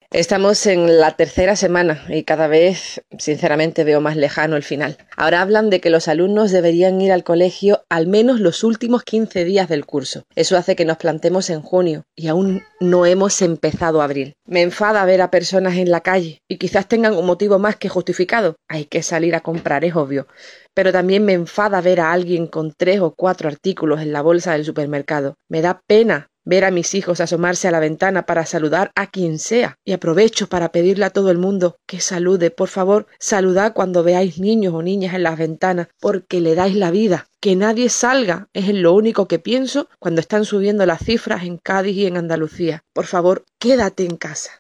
Estamos en la tercera semana y cada vez, sinceramente, veo más lejano el final. Ahora hablan de que los alumnos deberían ir al colegio al menos los últimos 15 días del curso. Eso hace que nos plantemos en junio y aún no hemos empezado abril. Me enfada ver a personas en la calle y quizás tengan un motivo más que justificado. Hay que salir a comprar, es obvio. Pero también me enfada ver a alguien con 3 o 4 artículos en la bolsa del supermercado. Me da pena ver a mis hijos asomarse a la ventana para saludar a quien sea. Y aprovecho para pedirle a todo el mundo que salude. Por favor, saludad cuando veáis niños o niñas en las ventanas, porque le dais la vida. Que nadie salga es lo único que pienso cuando están subiendo las cifras en Cádiz y en Andalucía. Por favor, quédate en casa.